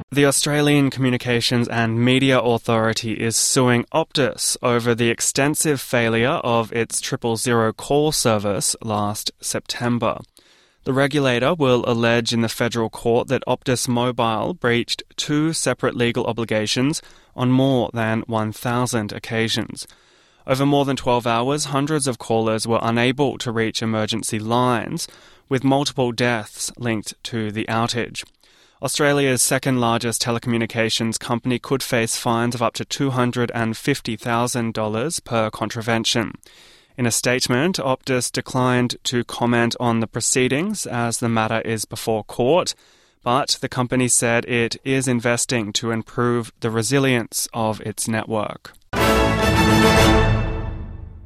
The Australian Communications and Media Authority is suing Optus over the extensive failure of its 000 call service last September. The regulator will allege in the federal court that Optus Mobile breached 2 separate legal obligations on more than 1,000 occasions. Over more than 12 hours, hundreds of callers were unable to reach emergency lines, with multiple deaths linked to the outage. Australia's second-largest telecommunications company could face fines of up to $250,000 per contravention. In a statement, Optus declined to comment on the proceedings as the matter is before court, but the company said it is investing to improve the resilience of its network.